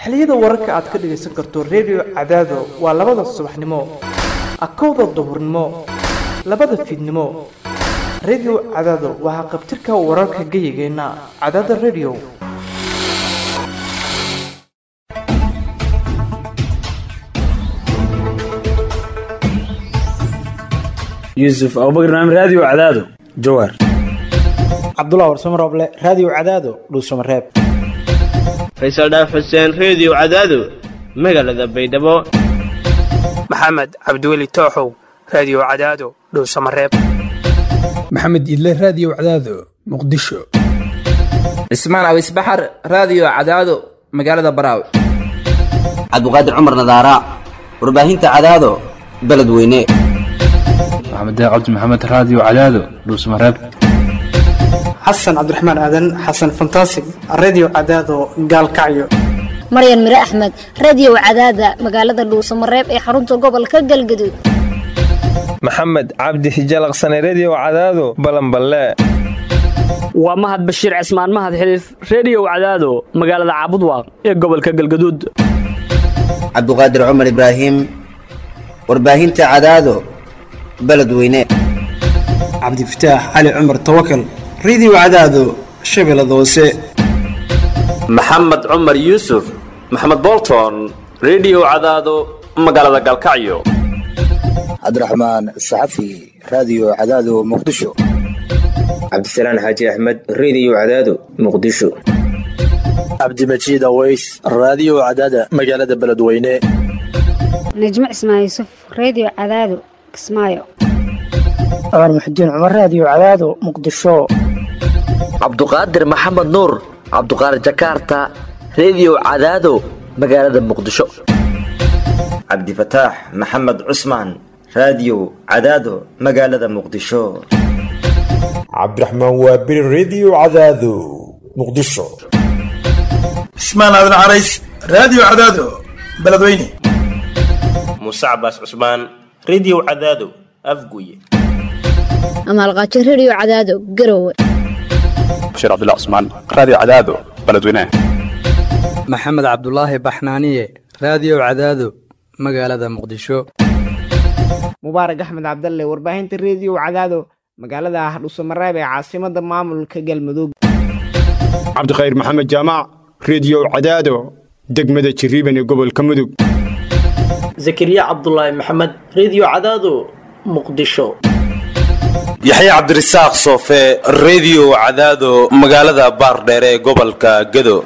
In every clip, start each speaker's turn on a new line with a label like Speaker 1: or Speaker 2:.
Speaker 1: xilliyada wararka aad ka dhageysan karto radio Cadaado waa 2 subaxnimo akowda duhurnimo 2 fiidnimo radio Cadaado waa qabtirka wararka gayigeena Cadaado radio
Speaker 2: يوسف أبو بكر نعم راديو عدادو جوار
Speaker 3: عبد الله ورسمر أبله راديو عدادو دوسمر راب
Speaker 4: فيصل داف حسين راديو عدادو مقالة بيدبو
Speaker 5: محمد عبدولي توحو راديو عدادو دوسمر راب
Speaker 6: محمد إدلي راديو عدادو مقدشو
Speaker 7: اسمان أو إسبحر راديو عدادو مقالة براو
Speaker 8: عبد القادر عمر نظارة ورباهين عدادو بلد وينيه
Speaker 9: محمد عبد محمد راديو عدادو دوس مراب
Speaker 1: حسن عبد الرحمن آدن حسن فانتاسيك راديو عدادو قال كعيو
Speaker 10: مريم مري أحمد راديو عدادة مقالة دوس مراب اي حرونتو قبل كقل قدود
Speaker 11: محمد عبد حجال غصاني راديو عدادو بلنبلا
Speaker 12: ومهد بشير عثمان مهد حليف راديو عدادو مقالة عبدواق اي قبل كقل قدود
Speaker 8: عبد القادر عمر إبراهيم ورباهين عدادو بلد وينيه
Speaker 3: عبد الفتاح علي عمر توكل راديو عدادو شبل دوسي
Speaker 13: محمد عمر يوسف محمد بولتون راديو عدادو مقالة قالكعيو
Speaker 14: عبد الرحمن الصحفي راديو عدادو مقدشو
Speaker 15: عبد السلام حاجي أحمد راديو عدادو مقدشو
Speaker 16: عبد المجيد أويس راديو عدادة مقالة بلد وينيه
Speaker 17: نجمع اسمها يوسف راديو عدادو اسمايو
Speaker 18: عمر محدين عمر راديو عدادو مقدشو
Speaker 19: عبد القادر محمد نور عبد القادر جاكرتا راديو عدادو مقالة مقدشو
Speaker 20: عبد الفتاح محمد عثمان راديو عدادو مقالة مقدشو
Speaker 21: عبد الرحمن وابر راديو عدادو مقدشو
Speaker 22: اسمان هذا العريس راديو عدادو بلدويني
Speaker 13: موسى عباس عثمان راديو عدادو أفقوية
Speaker 10: أما الغاتش راديو عدادو قروة
Speaker 9: بشير عبد الله عثمان راديو عدادو بلدوينه
Speaker 23: محمد عبد الله بحنانية راديو عدادو مقالة مقدشو
Speaker 24: مبارك أحمد عبد الله ورباهنة الراديو عدادو مقالة حدوث مرابع عاصمة مامل كجلمدوق
Speaker 25: عبد الخير محمد جامع راديو عدادو دقمدة شريبني قبل كمدوق
Speaker 26: زكريا عبد الله محمد راديو عدادو مقدشو
Speaker 27: يحيى عبد الرزاق صوفي راديو عدادو مقالة بارديري قبل كجدو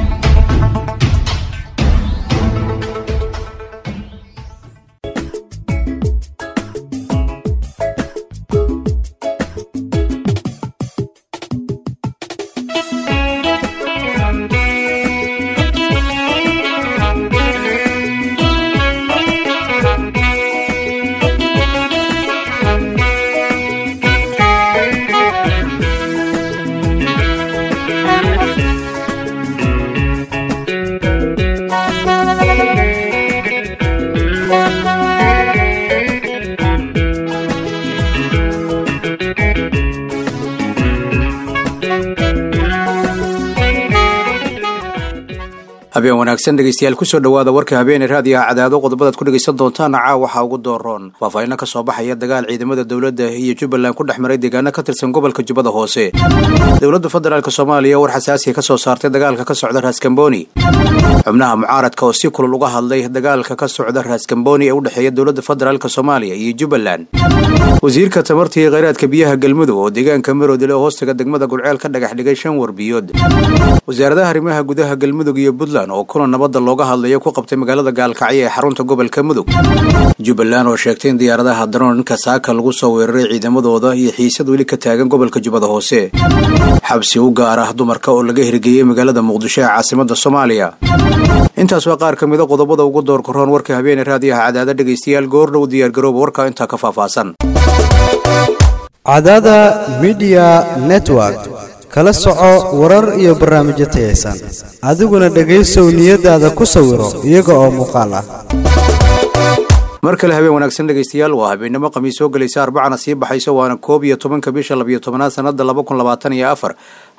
Speaker 28: habeen wanaagsan dhageystayaal ku soo dhawaada warka habeen raadiyaha Cadaado qodobada ku dhageysan doontaan waxa ugu dooron faahfaahin ka soo baxaya dagaal ciidamada dawladda iyo Jubbaland ku dhaxmaray deegaano ka tirsan gobolka Jubbada Hoose dawladda federaalka Soomaaliya war xasaasi ka soo saartay dagaalka ka socda Raaskambooni xubnaha mucaaradka oo si kulul uga hadlay dagaalka ka socda Raaskambooni ee u dhaxeeya dawladda federaalka Soomaaliya iyo Jubbaland wasiirka tamarta iyo kheyraadka biyaha galmudug oo deegaanka Maroodile hoostiga degmada Gulceel ka dhagax dhigay 5 warbiyood wasaaradda arrimaha gudaha galmudug iyo Puntland oo kulan nabadda looga hadlayo ku qabtay magaalada Gaalkacyo ee xarunta gobolka Mudug Jubbaland oo sheegtay in diyaaradaha droonka saaka lagu soo weeraray ciidamadooda iyo xiisad weli ka taagan gobolka Jubbada Hoose xabsi u gaar ah dumarka oo laga hirgeliyay magaalada Muqdisho ee caasimadda Soomaaliya intaas waa qaar kamid ah qodobada ugu door koron warka habeen raadiyaha Cadaado dhageystayaal goor dhow diyaar garoob warka inta ka faahfaahsan
Speaker 29: Cadaado Media Network kala soco warar iyo barnaamijyo tayeysan adiguna dhageyso niyadaada ku sawiro iyaga oo muuqaal ah
Speaker 28: markale habeen wanaagsan dhageystayaal waa habeenimo khamiis oo galaysa 4 sii baxayso waana 11 bisha 12 sanada 2024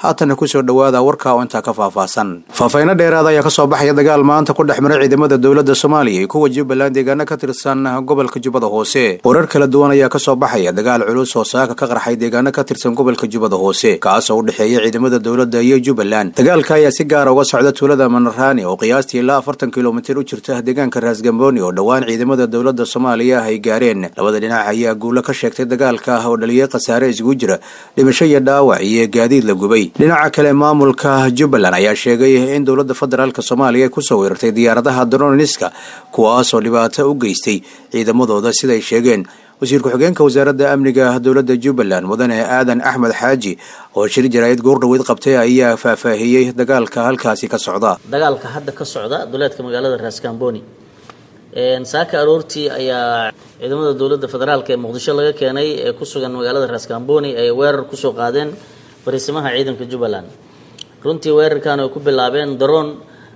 Speaker 28: haatana kusoo dhowaada warka oo intaa ka faahfaahsan. faahfaahinno dheeraada ayaa kasoo baxaya dagaal maanta ku dhex maray ciidamada dowladda Soomaaliya iyo kuwa Jubbaland deegaano ka tirsan gobolka Jubbada Hoose. warar kala duwan ayaa kasoo baxaya dagaal culus oo saaka ka qarxay deegaano ka tirsan gobolka Jubbada Hoose kaas oo u dhexeeya ciidamada dowladda iyo Jubbaland. dagaalka ayaa si gaar ah uga socda tuulada Manarani oo qiyaastii ilaa 40 kiiloomitir u jirta deegaanka Raasgamboni oo dhawaan ciidamada dowladda Soomaaliya ay gaareen. labada dhinac ayaa guulo ka sheegtay dagaalka oo dhaliyay khasaare isugu jira dhimasho iyo dhaawac iyo gaadiid la gubay. dhinaca kale maamulka Jubbaland ayaa sheegay in dowladda federaalka Soomaaliya ku soo weerartay diyaaradaha drone-iska kuwaas oo dhibaato u geystay ciidamadooda sida ay sheegeen. wasiirka xogeenka wasaaradda amniga dowladda Jubbaland mudane Aadan Axmed Xaaji oo shir jaraa'id goordhaweyd qabtay ayaa faahfaahiyay dagaalka halkaasi ka socda.
Speaker 1: dagaalka hadda ka socda duleedka magaalada Raasgamboni saaka aroortii ayaa ciidamada dowladda federaalka ee Muqdisho laga keenay ee ku sugan magaalada Raasgamboni ay weerar ku soo qaadeen fariisimaha ciidanka Jubbaland. runtii weerarkan ay ku bilaabeen drone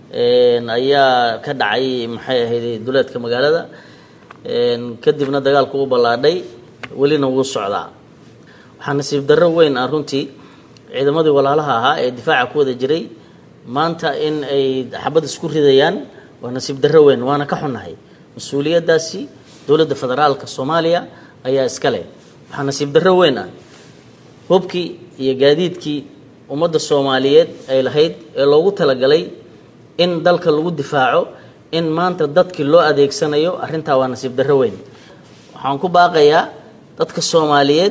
Speaker 1: ayaa ka dhacay maxay ahayd duleedka magaalada kadibna dagaalku u balaadhay welina wuu socdaa. waxaa nasiib darro weyn ah runtii ciidamadii walaalaha ahaa ee difaaca ku wada jiray maanta in ay xabad isku ridayaan waa nasiib darro weyn waana ka xunnahay. mas-uuliyaddaasi dowladda federaalka Soomaaliya ayaa iska leh. waxaa nasiib darro weyn ah hubkii iyo gaadiidkii ummadda Soomaaliyeed ay lahayd ee loogu talagalay in dalka lagu difaaco in maanta dadkii loo adeegsanayo arrintaa waa nasiib darro weyn. waxaan ku baaqayaa dadka Soomaaliyeed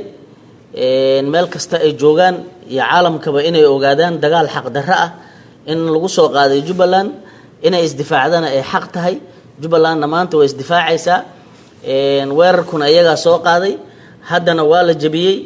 Speaker 1: meel kasta ay joogaan iyo caalamkaba inay ogaadaan dagaal xaq darro ah in lagu soo qaaday Jubbaland inay isdifaacdana ay xaq tahay. Jubbalandna maanta way isdifaacaysaa weerarkuna iyagaa soo qaaday haddana waa la jabiyey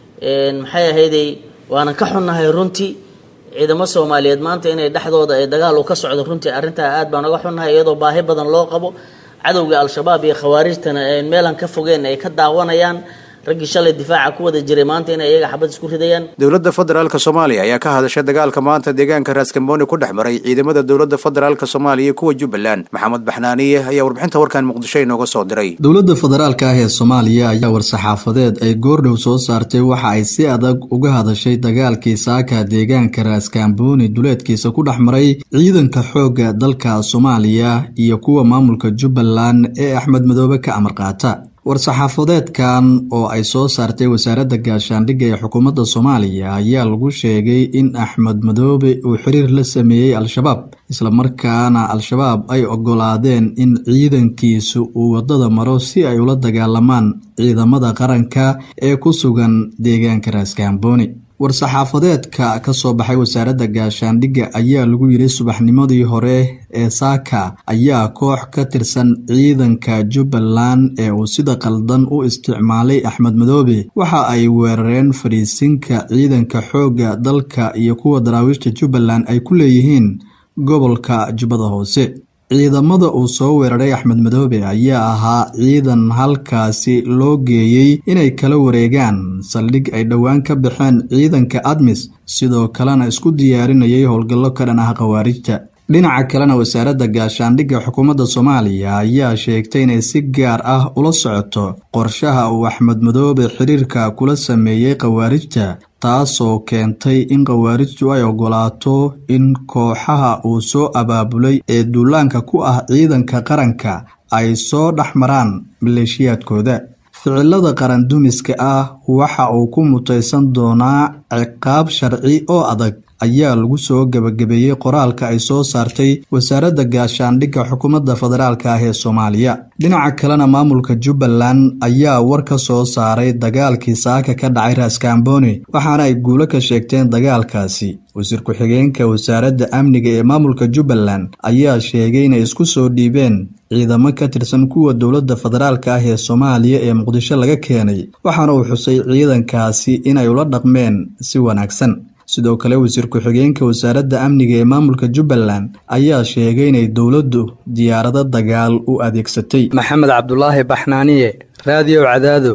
Speaker 1: maxay ahayday waana ka xunnahay runtii ciidamo Soomaaliyeed maanta inay dhaxdooda ay dagaal u ka socdo runtii arrintaa aad baan uga xunnahay iyadoo baahi badan loo qabo cadowga al-shabaab iyo khawaarijtana meelan ka fogeen ay ka daawanayaan raggii shalay difaaca ku wada jiray maanta inay iyaga xabad isku ridayaan.
Speaker 28: dowladda federaalka Soomaaliya ayaa ka hadashay dagaalka maanta deegaanka Raasgamboni ku dhex maray ciidamada dowladda federaalka Soomaaliya iyo kuwa Jubbaland. maxamed baxnaaniye ayaa warbixinta warkan Muqdisho inooga soo diray.
Speaker 2: dowladda federaalka ee Soomaaliya ayaa war-saxaafadeed ay goordhow soo saartay waxa ay si adag uga hadashay dagaalkii saaka deegaanka Raasgamboni duleedkiisa ku dhex maray ciidanka xoogga dalka Soomaaliya iyo kuwa maamulka Jubbaland ee Axmed Madoobe ka amar qaata. war-saxaafadeedkan oo ay soo saartay wasaaradda gaashaandhigga ee xukuumadda Soomaaliya ayaa lagu sheegay in Axmed Madoobe uu xiriir la sameeyay al-shabaab isla markaana al-shabaab ay ogolaadeen in ciidankiisu uu wadada maro si ay ula dagaalamaan ciidamada qaranka ee ku sugan deegaanka Raasgamboni. war-saxaafadeedka ka soo baxay wasaaradda gaashaandhigga ayaa lagu yiri subaxnimadii hore ee saaka ayaa koox ka tirsan ciidanka Jubbaland ee uu sida qaldan u isticmaalay Axmed Madoobe waxa ay weerareen fariisinka ciidanka xoogga dalka iyo kuwa daraawiishta Jubbaland ay ku leeyihiin gobolka Jubbada Hoose. ciidamada uu soo weeraray Axmed Madoobe ayaa ahaa ciidan halkaasi loo geeyay inay kala wareegaan saldhig ay dhawaan ka baxeen ciidanka ADMIS sidoo kalena isku diyaarinayay howlgallo ka dhan ah khawaarijta. dhinaca kalena wasaaradda gaashaandhigga xukuumadda Soomaaliya ayaa sheegtay inay si gaar ah ula socoto qorshaha uu Axmed Madoobe xiriirka kula sameeyay khawaarijta taasoo keentay in khawaarijtu ay ogolaato in kooxaha uu soo abaabulay ee duulaanka ku ah ciidanka qaranka ay soo dhaxmaraan maleeshiyaadkooda. ficilada qaran dumiska ah waxa uu ku mutaysan doonaa ciqaab sharci oo adag ayaa lagu soo gabagabeeyay qoraalka ay soo saartay wasaaradda gaashaandhigga xukuumadda federaalka ah ee Soomaaliya. dhinaca kalena maamulka Jubbaland ayaa war ka soo saaray dagaalkii saaka ka dhacay Raasgamboni waxaana ay guulo ka sheegteen dagaalkaasi. wasiir ku-xigeenka wasaaradda amniga ee maamulka Jubbaland ayaa sheegay inay isku soo dhiibeen ciidamo ka tirsan kuwa dowladda federaalka ah ee Soomaaliya ee Muqdisho laga keenay waxaana uu xusay ciidankaasi inay ula dhaqmeen si wanaagsan. sidoo kale wasiir ku-xigeenka wasaaradda amniga ee maamulka Jubbaland ayaa sheegay inay dowladdu diyaarado dagaal u adeegsatay.
Speaker 23: maxamed cabdulaahi baxnaaniye raadiyo cadaado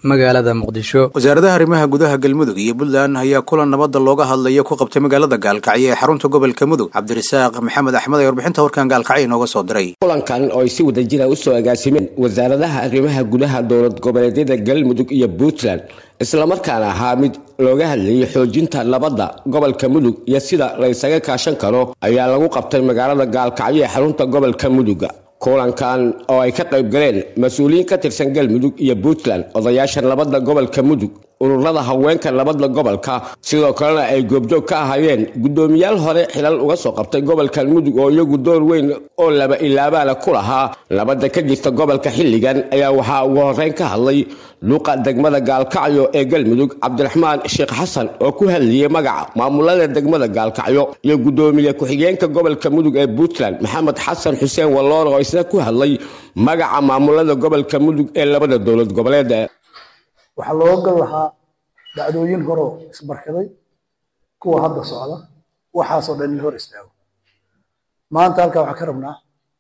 Speaker 23: magaalada muqdisho.
Speaker 28: wasaaradaha arrimaha gudaha galmudug iyo puntland ayaa kulan nabadda looga hadlayo ku qabtay magaalada gaalkacyo ee xarunta gobolka mudug. cabdirasaaq maxamed axmed ayaa warbixinta warkan gaalkacyo inooga soo diray.
Speaker 3: kulankan oo ay si wadajira u soo agaasimeen wasaaradaha arrimaha gudaha dowlad goboleedyada galmudug iyo puntland islamarkaana ahaa mid looga hadlayay xoojinta nabadda gobolka mudug iyo sida la isaga kaashan karo ayaa lagu qabtay magaalada gaalkacyo ee xarunta gobolka mudug. kulankan oo ay ka qayb galeen mas-uuliyiin ka tirsan galmudug iyo puntland, odayaasha nabadda gobolka mudug, ururada haweenka nabadda gobolka, sidoo kalena ay goobjoog ka ahaayeen guddoomiyaal hore xilal uga soo qabtay gobolkan mudug oo iyagu door weyn oo laba ilaabaana ku lahaa nabadda ka jirta gobolka xilligan, ayaa waxaa ugu horreyn ka hadlay luuqa degmada gaalkacyo ee galmudug cabdiraxmaan sheekh xasan oo ku hadlayay magaca maamulada degmada gaalkacyo, iyo guddoomiye ku-xigeenka gobolka mudug ee puntland maxamed xasan xuseen walloor oo isna ku hadlay magaca maamulada gobolka mudug ee labada dowlad goboleed.
Speaker 4: waxaa looga gal lahaa dhacdooyin horoo isbarkaday kuwa hadda socda waxaasoo dhan in hor istaago. maanta halkaa waxaan ka rabnaa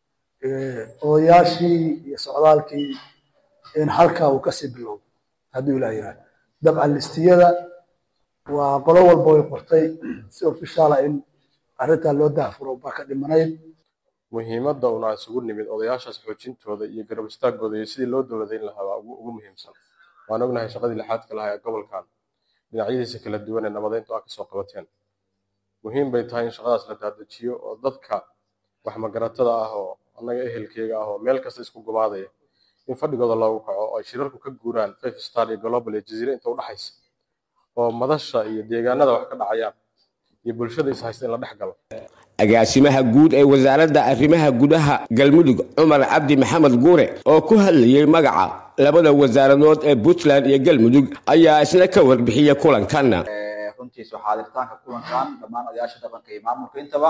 Speaker 4: odayaashii iyo socdaalkii in halkaa uu kasii bilowdo hadduu ilaah yiraahdo. dabcan listiyada waa qolo walba way qortay si ofishaala in arrintaa loo daafuro baa ka dhimanayd.
Speaker 5: muhiimadda una isugu nimid odayaashaas xoojintooda iyo garab istaagooda iyo sidii loo dowladayn lahaa waa ugu muhiimsan. waan ognahay shaqadii lixaadka lahaa ee gobolkan dhinacyadiisa kala duwan ee nabadeyntu ka soo qabateen. muhiim bay tahay in shaqadaas la daadajiyo oo dadka wax magaratada ah oo annaga ehelkeyga ah oo meel kasta isku gumaadaya in fadhigooda loogu kaco oo ay shirarku ka guuraan 5 star iyo global iyo jasiire inta u dhaxaysa oo madasha iyo deegaanada wax ka dhacayaan iyo bulshada is haysta in la dhex galo.
Speaker 3: agaasimaha guud ee wasaaradda arrimaha gudaha galmudug cumar cabdi maxamed guure oo ku hadlayay magaca labada wasaaradood ee puntland iyo galmudug ayaa isna ka warbixiyay kulankan.
Speaker 6: runtii soo xaadirtaanka kulankan dhammaan odayaasha dhaqanka iyo maamulka intaba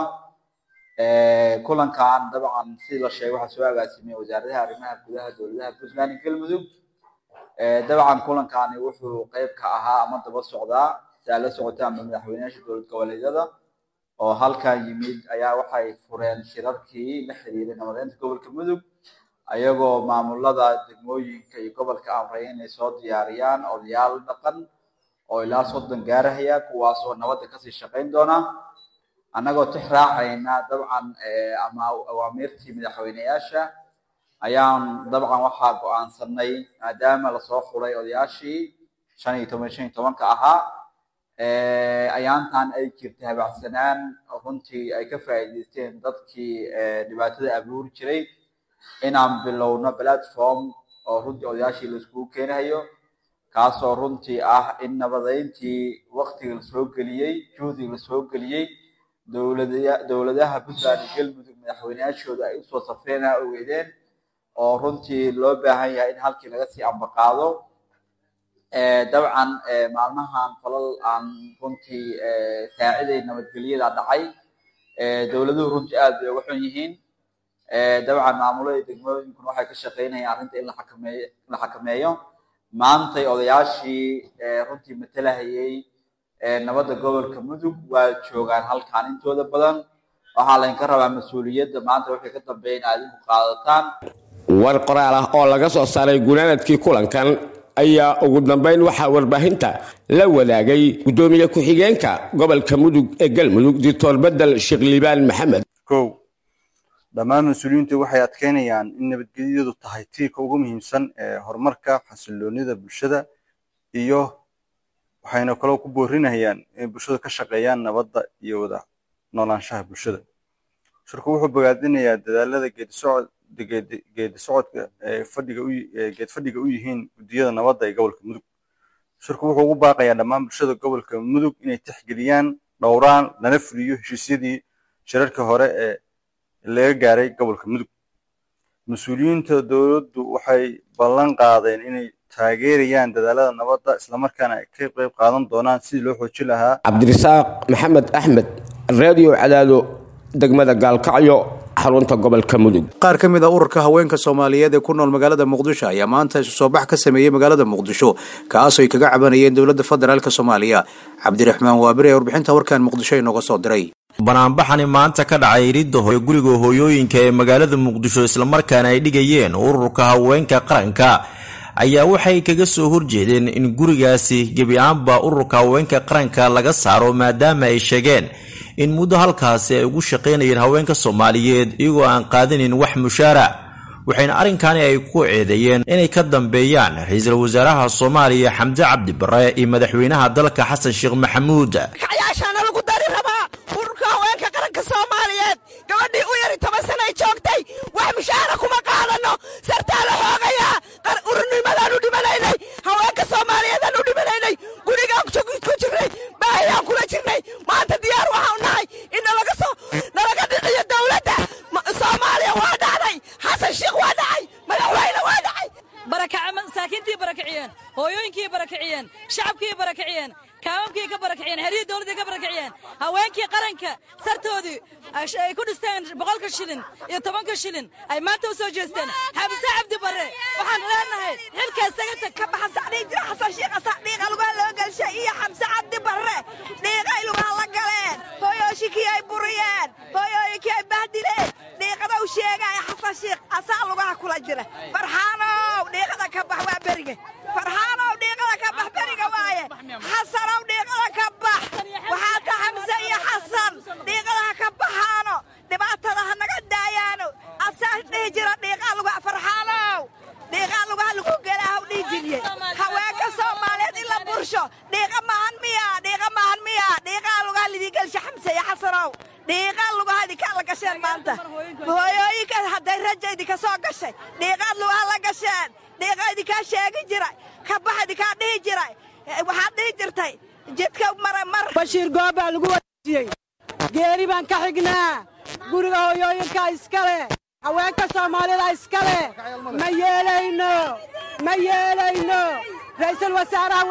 Speaker 6: kulankan dabcan si la sheegay waxa soo agaasimay wasaaradaha arrimaha gudaha dowladaha puntland iyo galmudug. dabcan kulankani wuxuu qayb ka ahaa ama daba socdaa saala socotaan madaxweynaha dowlad goboleedyada oo halkan yimid ayaa waxay fureen shirarkii la xiriiray nabadeynta gobolka mudug ayagoo maamulada degmooyinka iyo gobolka amray inay soo diyaariyaan odayaal dhaqan oo ilaa 30 gaaraya kuwaas oo nabadda kasii shaqayn doona. annagoo tix raacayna dabcan ama awaamirtii madaxweynayaasha ayaan dabcan waxaa go'aansanay maadaama lasoo xulay odayaashii 15 ka ahaa ayaantan ay jirtay habacsanaan runtii ay ka faa'iideysteen dadkii dhibaatada abuuri jiray inaan bilowno platform oo runtii odayaashii la iskugu keenayo kaasoo runtii ah in nabadeyntii waqtiga la soo geliyey juhdiga la soo geliyey dowladaha puntland iyo galmudug madaxweynayaashooda ay usoo safreen ogeydeen oo runtii loo baahan yahay in halkii laga sii ambaqaado. dabcan maalmahan falal aan runtii saaciday nabadgelyada dhacay dowladuhu runtii aad bay uga xun yihiin. dabcan maamulada degmooyinkuna waxay ka shaqeynayaan arrinta in la xakameeyo. maantay odayaashii runtii matalahayay nabadda gobolka mudug waa joogaan halkaan intooda badan. waxaa laydinka rabaa mas-uuliyadda maanta waxay ka dambeeyeen aad idinku qaadataan.
Speaker 3: war qoraal ah oo laga soo saaray gunaanadkii kulankan ayaa ugu dambeyn waxaa warbaahinta la wadaagay guddoomiye ku-xigeenka gobolka mudug ee galmudug doctor bedel sheekh liibaan maxamed.
Speaker 7: dhammaan mas-uuliyiintu waxay adkeynayaan in nabadgelyadu tahay tiirka ugu muhiimsan ee horumarka xasiloonida bulshada iyo waxayna kaloo ku boorinayaan in bulshada ka shaqeeyaan nabadda iyo wada noolaanshaha bulshada. shirku wuxuu bogaadinayaa dadaalada geedi socodka geed fadhiga u yihiin guddiyada nabadda ee gobolka mudug. shirku wuxuu ugu baaqayaa dhammaan bulshada gobolka mudug inay tixgeliyaan dhowraan lana fuliyo heshiisyadii shirarka hore ee laga gaaray gobolka mudug. mas-uuliyiinta dowladdu waxay ballan qaadeen inay taageerayaan dadaalada nabadda islamarkaana ay ka qayb qaadan doonaan sidii loo xoojin lahaa.
Speaker 3: cabdirasaaq maxamed axmed radio cadaado degmada gaalkacyo xarunta gobolka mudug.
Speaker 28: qaar ka mid ah ururka haweenka Soomaaliyeed ee ku nool magaalada Muqdisho ayaa maanta isu soo bax ka sameeyay magaalada Muqdisho kaas oo ay kaga cabanayeen dowladda federaalka Soomaaliya. Cabdiraxmaan Waabire ee warbixinta warkan Muqdisho inooga soo diray.
Speaker 8: banaanbaxani maanta ka dhacay ridda guriga hooyooyinka ee magaalada Muqdisho isla markaana ay dhigayeen ururka haweenka qaranka ayaa waxay kaga soo horjeedeen in gurigaasi gebi ahaanba ururka haweenka qaranka laga saaro maadaama ay sheegeen in muddo halkaasi ay ugu shaqaynayeen haweenka Soomaaliyeed iyagoo aan qaadanin wax mushaara waxayna arrinkani ay ku eedeeyeen inay ka dambeeyaan ra'iisul wasaaraha Soomaaliya Xamse Cabdi Barre iyo madaxweynaha dalka Xasan Sheekh Maxamuud
Speaker 11: kayaashana lagu dari rabaa ururka haweenka qaranka Soomaaliyeed gabadhii u yari 10 sano ay joogtay wax mushaara kuma qaadano sartaa la xoogaya ururnimadan u dhimanaynay haweenka Soomaaliyeed aan u dhimanaynay guriga ku jirnay baayaan kula jirnay maanta diyaar waxaan nahay in nalaga dhiciyo dawladda Soomaaliya waa dhacday Xasan Sheekh waa dhacay madaxweyne waa dhacay
Speaker 12: masaakiintii barakiciyeen hooyooyinkii barakiciyeen shacabkii barakiciyeen kaamamkii ka barakiciyeen xiriir dawladda ka barakiciyeen haweenkii qaranka sartoodii ay ku dhisteen 100 shilin iyo 10 shilin ay maanta u soo jeesteen Xamse Cabdi Barre waxaan leenahay xilkaas saga tag
Speaker 11: ka baxsan jira Xasan Sheekh asaaqiiqa lagu loo galshay iyo Xamse Cabdi Barre dhiiqay lagu la galeen hooyooyinkii ay buriyeen hooyooyinkii ay bahdileen dhiiqada u sheegay Xasan Sheekh asaa lagu kula jira farxaanow dhiiqada ka bax waa bariga farxaanow dhiiqada ka bax bariga waaye xasanow dhiiqada ka bax waxaa ka Xamse iyo Xasan dhiiqada ka baxaano dhibaatada naga daayaano asaa dhihi jira dhiiqa lagu farxaanow dhiiqa lagu galaaw dhijiyay haweenka Soomaaliyeed in la bursho dhiiqa maahan miya dhiiqa lagu halidii galsha Xamse iyo Xasanow dhiiqa lagu hadi ka la gasheen maanta hooyooyinka haday rajaydi ka soo gashay dhiiqa lagu la gasheen dhiiqadi ka sheegi jiray ka baxdi ka dhihi jiray waxa dhihi jirtay jidka mar
Speaker 12: Bashiir Gooba lagu wadiyay geeri baan ka xignaa guriga hooyooyinka iskale haweenka Soomaalida iskale ma yeelayno ra'iisul wasaaraha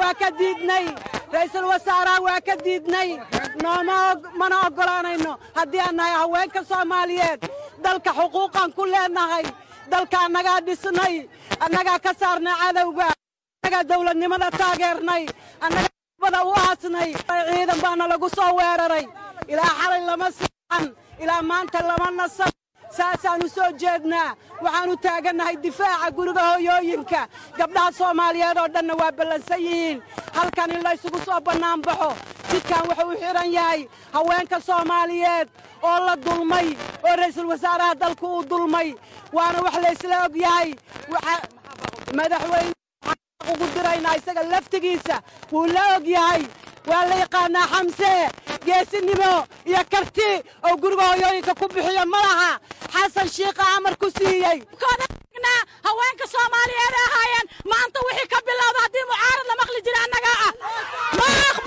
Speaker 12: waa ka diidnay mana ogolaanayno haddii aan nahay haweenka Soomaaliyeed dalka xuquuqan ku leenahay dalka annaga dhisnay annaga ka saarnay cadawga annaga dawladnimada taageernay annaga bada u aasnay ciidan baana lagu soo weeraray ilaa xalay lama saxan ilaa maanta lama nasan saasaanu soo jeednaa waxaanu taaganahay difaaca guriga hooyooyinka gabdhaha Soomaaliyeed oo dhan waa ballansan yihiin halkan in la isugu soo banaan baxo jidkan wuxuu u xiran yahay haweenka Soomaaliyeed oo la dulmay oo ra'iisul wasaaraha dalku uu dulmay waana wax la isla og yahay madaxweyne ugu dirayna isaga laftigiisa wuu la og yahay waa la yaqaanaa Xamse geesinimo iyo karti oo guriga hooyooyinka ku bixiyo malaha Xasan Sheekh amar ku siiyay haweenka Soomaaliyeed ahaayeen maanta wixii ka bilowda hadii mucaarad la maqli jiray annaga ma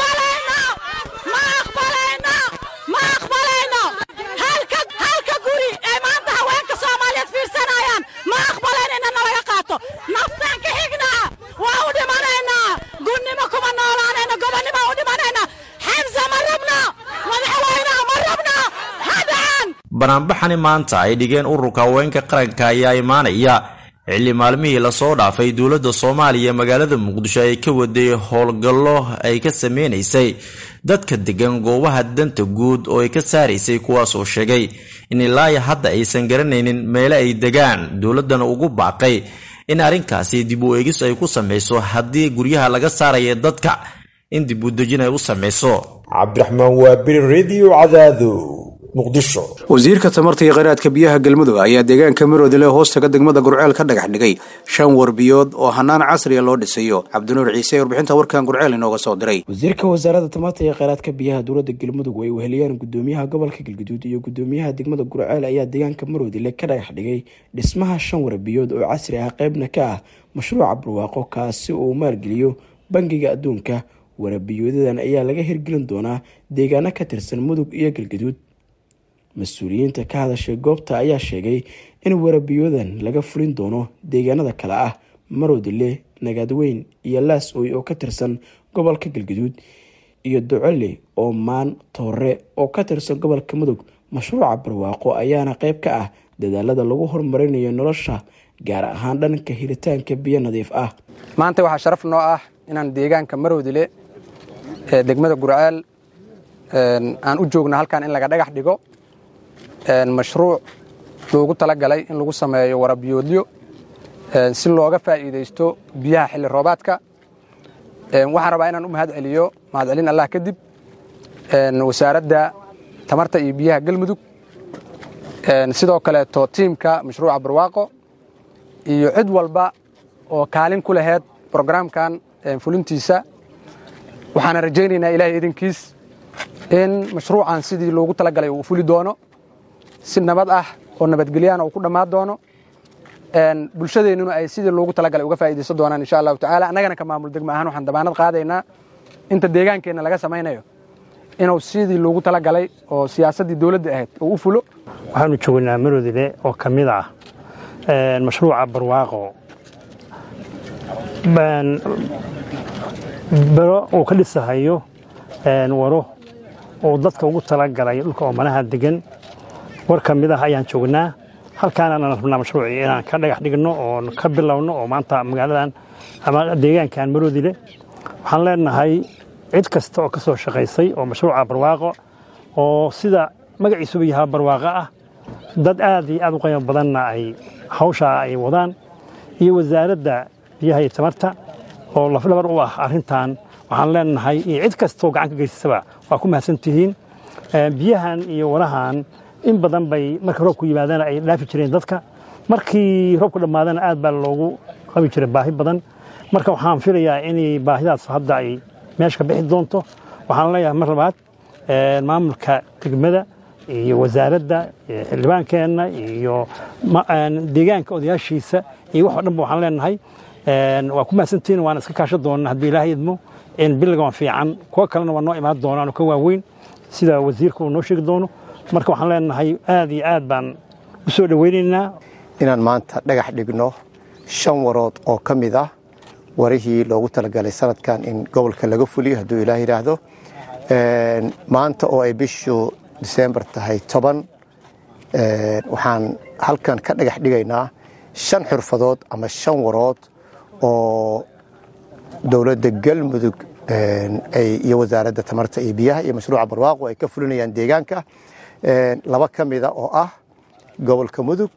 Speaker 12: aqbalayno halka guri ee maanta haweenka Soomaaliyeed fiirsanayaan ma aqbalayno in laga qaato naftaan ka xignaa waa u dhimanaynaa gunnimo kuma noolaanayno gobonnimo u dhimanaynaa Xamse ma rabno madaxweynaha ma rabno hadaan
Speaker 8: banaanbaxani maanta ay dhigeen ururka haweenka qaranka ayaa imaanaya xilli maalmihii la soo dhaafay dawladda Soomaaliya magaalada Muqdisho ay ka waday howlgallo ay ka sameeysay dadka degan goobaha danta guud oo ay ka saareysay kuwaas oo sheegay in ilaa hadda aysan garanaynin meel ay degaan dawladana ugu baaqay in arrinkaasi dib u eegis ay ku sameyso haddii guryaha laga saarayo dadka in dib u dejin ay u sameyso.
Speaker 21: Cabdiraxmaan Waabir, Radio Cadaado, Muqdisho.
Speaker 28: wasiirka tamarta iyo kheyraadka biyaha galmudug ayaa deegaanka Maroodile hoostaga degmada Gurceel ka dhagax dhigay 5 warbiyood oo hanaan casri ah loo dhisayo. Cabdinuur Ciise warbixinta warkan Gurceel inooga soo diray.
Speaker 24: wasiirka wasaaradda tamarta iyo kheyraadka biyaha dowladda galmudug way weheliyeen gudoomiyaha gobolka Galgaduud iyo gudoomiyaha degmada Gurceel ayaa deegaanka Maroodile ka dhagax dhigay dhismaha 5 warbiyood oo casri ah qaybna ka ah mashruuca barwaaqo kaasi oo maalgeliyo bangiga adduunka. warabiyoodadan ayaa laga hirgelin doonaa deegaano ka tirsan Mudug iyo Galgaduud. mas-uuliyiinta ka hadashay goobta ayaa sheegay in warabiyoodan laga fulin doono deegaanada kale ah Maroodile, Nagaadweyn iyo Laas-Ooy oo ka tirsan gobolka Galgaduud iyo Ducale oo maan Toore oo ka tirsan gobolka Mudug. mashruuca barwaaqo ayaana qayb ka ah dadaalada lagu horumarinayo nolosha gaar ahaan dhanka helitaanka biyo nadiif ah.
Speaker 23: maanta waxaa sharaf noo ah inaan deegaanka Maroodile ee degmada Gurceel aan u joogno halkan in laga dhagax dhigo mashruuc loogu talagalay in lagu sameeyo warabiyoodyo si looga faa'iidaysto biyaha xilli roobaadka. Waxaan rabaa inaan u mahadcelin Allah kadib wasaaradda tamarta iyo biyaha Galmudug, sidoo kaleeto tiimka mashruuca barwaaqo iyo cid walba oo kaalin ku lahayd programkan fulintiisa. waxaan rajaynaynaa Ilaahay idinkiis in mashruucan sidii loogu talagalay uu fuli doono si nabad ah oo nabadgelyo uu ku dhamaan doono, bulshadeennuna ay sidii loogu talagalay uga faa'iideysan doonaan insha Allah ta'ala. anagana ka maamul degmo ahaan waxaan damaanad qaadaynaa inta deegaankeena laga samaynayo inuu sidii loogu talagalay oo siyaasadii dawladda ahayd uu u fulo.
Speaker 13: waxaanu joognaa Maroodile oo kamid ah mashruuca barwaaqo baro oo ka dhisahayo waro oo dadka ugu talagalay dhulka oo manaha degan. war kamid ah ayaan joognaa halkaan aan rabnaa mashruuci inaan ka dhagax dhigno oo ka bilowno oo maanta magaaladan ama deegaankan Maroodile waxaan leenahay cid kasta oo ka soo shaqaysay oo mashruuca barwaaqo oo sida magaciisu yahay barwaaqo ah dad aad iyo aad u qiimo badanna ay hawsha ay wadaan, iyo wasaaradda biyaha iyo tamarta oo lafdhabar u ah arrintan. waxaan leenahay cid kasta oo gacan ka geysataba waa ku mahadsantihiin. biyahan iyo warahan in badan bay marka roobku yimaadana ay dhaafi jireen dadka, markii roobku dhamaadana aad baa loogu qabi jiray baahi badan. marka waxaan filayaa in baahidaas hadda ay meesha ka bixi doonto. waxaan leeyahay mar labaad maamulka degmada iyo wasaaradda xildhibaankeena iyo deegaanka odayaashiisa iyo wax dhanba waxaan leenahay waa ku mahadsantihiin. waan iska kaashan doonaa haddii Ilaahay idmo in billigan fiican kuwa kalena waa noo imaan doonaan oo ka waaweyn sida wasiirku uu noo sheegi doono. marka waxaan leenahay aad iyo aad baan u soo dhaweynaynaa
Speaker 14: inaan maanta dhagax dhigno 5 warood oo ka mid ah warihii loogu talagalay sanadkan in gobolka laga fuliyo hadduu Ilaahay yiraahdo. maanta oo ay bishu December tahay 10 waxaan halkan ka dhagax dhigaynaa 5 xirfadood ama 5 warood oo dawladda Galmudug iyo wasaaradda tamarta iyo biyaha iyo mashruuca barwaaqo ay ka fulinayaan deegaanka. 2 ka mid ah oo ah gobolka Mudug,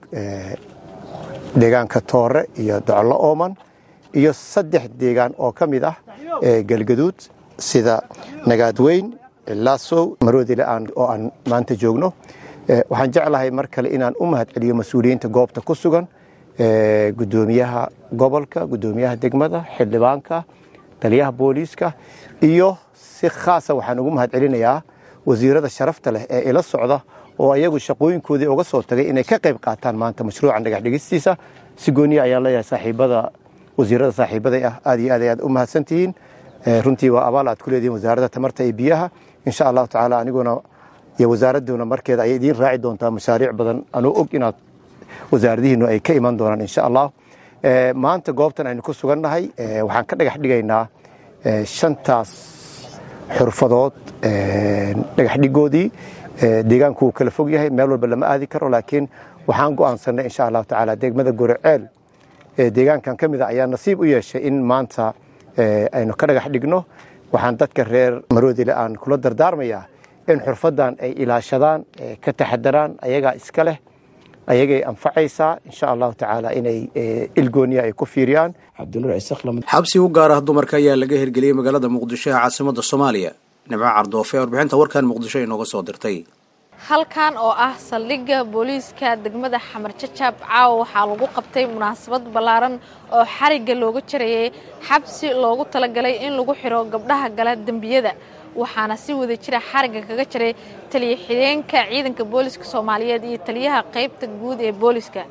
Speaker 14: deegaanka Toore iyo Doclo Ooman, iyo 3 deegaan oo ka mid ah Galgaduud sida Nagaadweyn, Laasow, Maroodile oo aan maanta joogno. waxaan jeclahay mar kale inaan u mahadceliyo mas'uuliyiinta goobta ku sugan, gudoomiyaha gobolka, gudoomiyaha degmada, xildhibaanka, taliyaha booliiska, iyo si khaas ah waxaan ugu mahadcelinayaa wasiirada sharafta leh ee ila socda oo ayagu shaqooyinkoodii uga soo tagay inay ka qayb qaataan maanta mashruucan dhagax dhigistiisa. si gooniya ayaan leeyahay saaxiibada wasiirada saaxiibaday ah aad iyo aad u mahadsantihiin. runtii waa abaal aad ku leedihiin wasaaradda tamarta iyo biyaha. insha Allah ta'ala aniguna iyo wasaaraduna markeeda ay idin raaci doontaa mashaariic badan anoo og inaad wasaaradihiinu ay ka iman doonaan insha Allah. maanta goobtan aynu ku sugannahay waxaan ka dhagax dhigaynaa 5taas xirfadood dhagax dhigoodii. deegaanku uu kala fog yahay, meel walba lama aadi karo, laakiin waxaan go'aansanay insha Allah ta'ala degmada Gurceel deegaankan ka mid ah ayaa nasiib u yeeshay in maanta aynu ka dhagax dhigno. waxaan dadka reer Maroodile aan kula dardaarmayaa in xirfadan ay ilaashadaan, ka taxadaraan, ayaga iska leh, ayagay anfacaysaa insha Allah ta'ala inay ilgooniya ay ku fiiriyaan.
Speaker 28: xabsi u gaar ah dumarka ayaa laga hirgeliyay magaalada Muqdisho ee caasimadda Soomaaliya. Nimco Cardoofe warbixinta warkan Muqdisho inooga soo dirtay.
Speaker 15: halkan oo ah saldhigga booliiska degmada Xamar Jajab caawa waxaa lagu qabtay munaasabad ballaaran oo xariga looga jarayay xabsi loogu talagalay in lagu xiro gabdhaha gala dambiyada. waxaana si wada jira xariga kaga jiray taliye xideenka ciidanka booliiska Soomaaliyeed iyo taliyaha qaybta guud ee booliiska.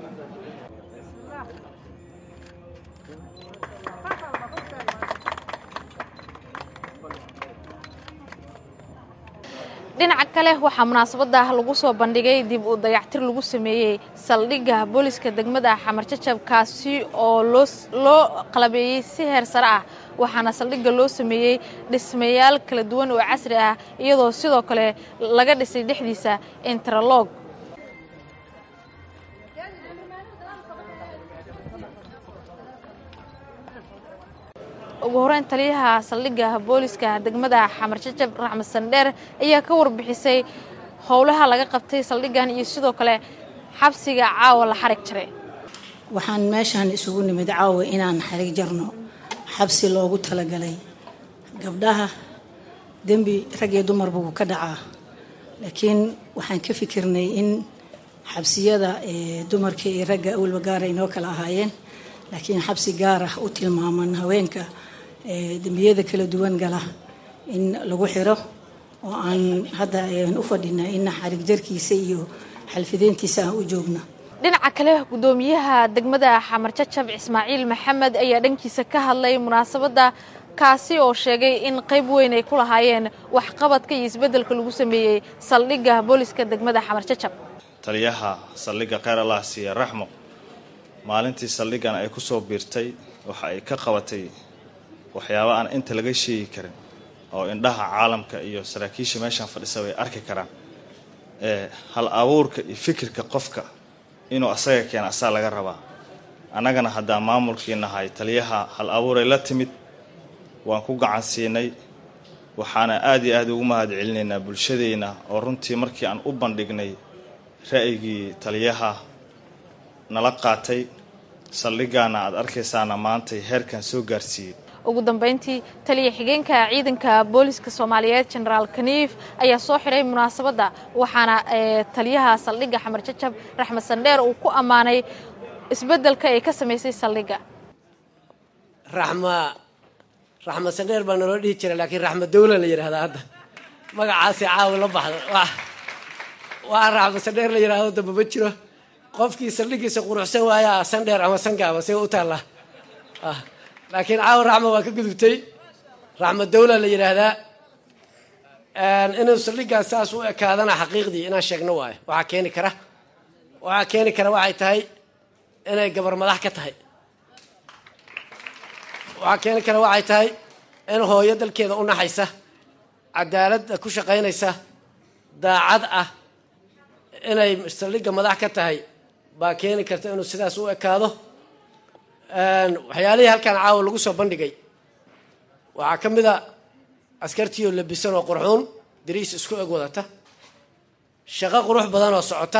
Speaker 15: dhinaca kale waxaa munaasabada lagu soo bandhigay dib u dayactir lagu sameeyay saldhigga booliiska degmada Xamar Jajab kaasi oo loo qalabeeyay si heer sare ah. waxaana saldhigga loo sameeyay dhismayaal kala duwan oo casri ah iyadoo sidoo kale laga dhisay dhexdiisa interlock. ugu horeyn taliyaha saldhigga booliiska degmada Xamar Jajab Raxmed Sandheer ayaa ka warbixisay howlaha laga qabtay saldhiggan iyo sidoo kale xabsiga caawa la xarig jiray.
Speaker 9: waxaan meeshaan isugu nimid caawa inaan xarig jarno xabsi loogu talagalay gabdhaha dembi rag iyo dumarba wuu ka dhacaa laakiin waxaan ka fikirnay in xabsiyada dumarka iyo ragga awalba gaara inoo kala ahaayeen laakiin xabsi gaar ah u tilmaaman haweenka dembiyada kala duwan gala in lagu xiro oo aan hadda u fadhina in xarig jarkiisa iyo xalfideentiisa aan u joogno.
Speaker 15: dhinaca kale gudoomiyaha degmada Xamar Jajab Ismaaciil Maxamed ayaa dhankiisa ka hadlay munaasabada kaasi oo sheegay in qayb weyn ay ku lahaayeen wax qabadka iyo isbedelka lagu sameeyay saldhigga booliska degmada Xamar Jajab.
Speaker 10: taliyaha saldhigga Khayr Allah siiya raxmo maalintii saldhiggan ay ku soo biirtay waxa ay ka qabatay waxyaabo aan inta laga sheegi karin oo indhaha caalamka iyo saraakiisha meeshan fadhiisa way arki karaan hal abuurka iyo fikirka qofka inuu asaga keena asaa laga rabaa annagana haddaan maamulkiinahay taliyaha hal abuuray la timid waan ku gacan siinay waxaana aad iyo aad ugu mahad celinaynaa bulshadeena oo runtii markii aan u bandhignay ra'yigii taliyaha nala qaatay saldhiggaana aad arkaysaana maanta heerkan soo gaarsiiyey.
Speaker 15: ugu dambeyntii taliye xigeenka ciidanka booliska Soomaaliyeed General Kaniif ayaa soo xiray munaasabada waxaana taliyaha saldhigga Xamar Jajab Raxmed Sandheer uu ku amaanay isbedelka ay ka sameysay saldhigga.
Speaker 16: Raxmed Sandheer baa noo dhihi jiray laakiin Raxmed Dawla la yiraahdo hadda magacaasi caawi la baxdo waa Raxmed Sandheer la yiraahdo daba ma jiro qofkii saldhiggiisa quruxsan waaya Sandheer ama Sangaaba si u taala laakiin caawa raxma waa ka gudubtay Raxmed Dawla la yiraahdaa inuu saldhiggaas saas u ekaadana xaqiiqdii inaan sheegno waayo waxaa keeni kara waxay tahay inay gabar madax ka tahay waxaa keeni kara waxay tahay in hooyo dalkeeda u naxaysa cadaaladda ku shaqaynaysa daacad ah inay saldhigga madax ka tahay baa keeni karta inuu sidaas u ekaado waxyaalihii halkan caawa lagu soo bandhigay waxaa ka mid a askartiioo labisan oo qurxuun dariis isku eg wadata shaqo qurux badan oo socota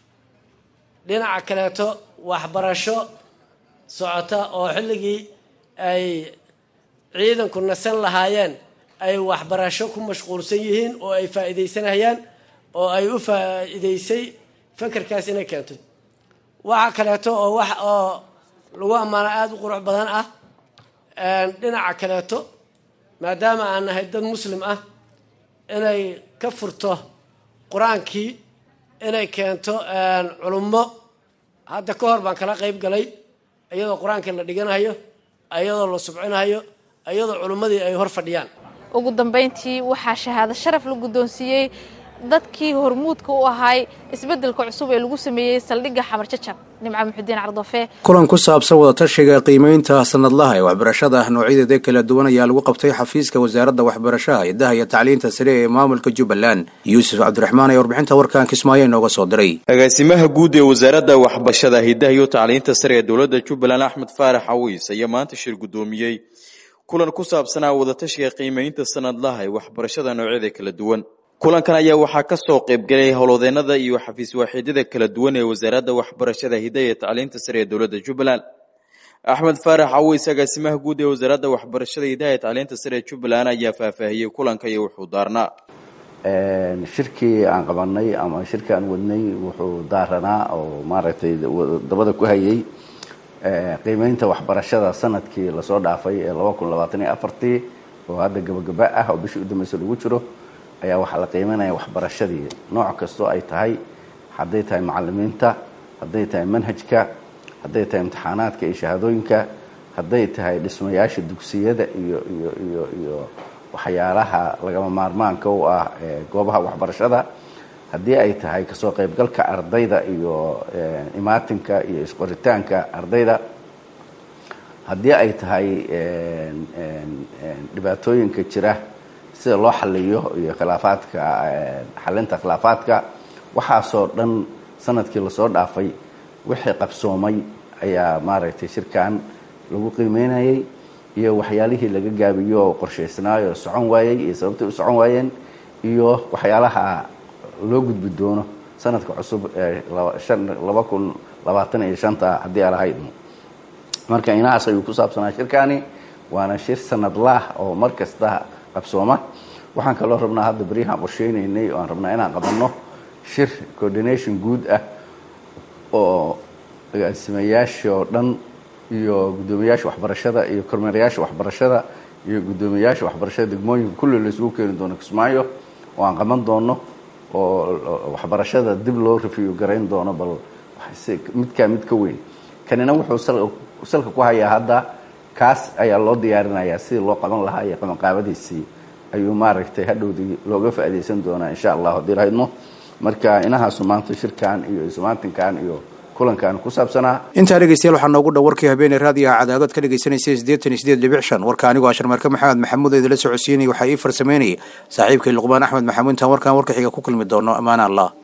Speaker 16: dhinaca kaleeto waxbarasho socota oo xilligii ay ciidanku nasan lahaayeen ay waxbarasho ku mashquulsan yihiin oo ay faa'iidaysanayaan oo ay u faa'iidaysay fakarkaas inay keento waxa kaleeto oo wax oo lagu amaano aad u qurux badan ah dhinaca kaleeto maadaama aan nahay dad muslim ah inay ka furto qur-aankii inay keento culummo hadda ka hor baan kala qayb galay iyadoo qur-aankii la dhiganayo iyadoo la subcinayo iyadoo culummadii ay hor fadhiyaan.
Speaker 15: ugu dambeyntii waxaa shahaado sharaf la guddoonsiiyey dadkii hormuudka u ahay isbedelka cusub ee lagu sameeyay saldhigga Xamar Jajab. Nimco Muxudiin Cardofe
Speaker 28: kulan ku saabsan wada tashiga qiimeynta sanadlaha ee waxbarashada noocyadeeda kala duwan ayaa lagu qabtay xafiiska wasaaradda waxbarashada hidaha iyo tacliinta sare ee maamulka Jubbaland. Yuusuf Cabdiraxmaan ayaa warbixinta warkaan Kismaayo inooga soo diray.
Speaker 27: agaasimaha guud ee wasaaradda waxbarashada hidaha iyo tacliinta sare ee dowladda Jubbaland Axmed Faarax Awiis ayaa maanta shir gudoomiyay kulan ku saabsan wada tashiga qiimeynta sanadlaha ee waxbarashada noocyadeeda kala duwan. kulankan ayaa waxaa ka soo qayb galay howlwadeenada iyo xafiis waaxidada kala duwan ee wasaaradda waxbarashada hidaha iyo tacliinta sare ee dowladda Jubbaland. Axmed Faarax Awiis agaasimaha guud ee wasaaradda waxbarashada hidaha iyo tacliinta sare ee Jubbaland ayaa faahfaahiyay kulanka iyo wuxuu daarnaa
Speaker 17: shirkii aan qabanay ama shirkii aan wadnay wuxuu daaranaa oo maaragtay dabada ku hayay qiimeynta waxbarashada sanadkii la soo dhaafay ee 2024 oo hadda gabagaba ah oo bishii u dambeysay lagu jiro ayaa waxaa la qiimeynaya waxbarashadii nooc kastoo ay tahay hadday tahay macallimiinta hadday tahay manhajka hadday tahay imtixaanaadka iyo shahaadooyinka hadday tahay dhismayaasha dugsiyada iyo waxyaalaha lagama maarmaanka u ah goobaha waxbarashada haddii ay tahay kasoo qaybgalka ardayda iyo imaatinka iyo isqoritaanka ardayda haddii ay tahay dhibaatooyinka jira sida loo xaliyo iyo khilaafaadka xalinta khilaafaadka waxaasoo dhan sanadkii lasoo dhaafay wixii qabsoomay ayaa maaragtay shirkan lagu qiimeynayay iyo waxyaalihii laga gaabiyo oo qorshaysnaayo socon waayay iyo sababtay u socon waayeen iyo waxyaalaha loo gudbi doono sanadka cusub ee 2025 haddii aan lahayd marka inaas ayuu ku saabsanaa shirkani waana shir sanadlaah oo mar kasta qabsooma waxaan kaloo rabnaa hadda bariyahan qorsheynaynay oo aan rabnaa inaan qabanno shir coordination guud ah oo agaasimayaasha oo dhan iyo guddoomiyaasha waxbarashada iyo kormeerayaasha waxbarashada iyo guddoomiyaasha waxbarashada degmooyinka kulli la isugu keeni doono Kismaayo oo aan qaban doono oo waxbarashada dib loo review garayn doono bal mid ka weyn kanina wuxuu salka ku hayaa hadda kaas ayaa loo diyaarinayaa sidii loo qaban lahaa iyo qabanqaabadiisii ayuu maaragtay hadhowdii looga faa'iideysan doonaa insha Allah haddii lahaydno marka inahaas maanta shirkan iyo ismaatinkan iyo kulankan ku saabsanaa
Speaker 28: inta dhageystayaal waxaa noogu dhow warkii habeen raadiyaha cadaadad ka dhageysanaysa 88.5 warka anigu Ashar Marka Maxamed Maxamuud idin la socodsiinay waxa ii farsameynay saaxiibkay Luqmaan Axmed Maxamuud tan warkan warka xiga ku kulmi doono amaana Allah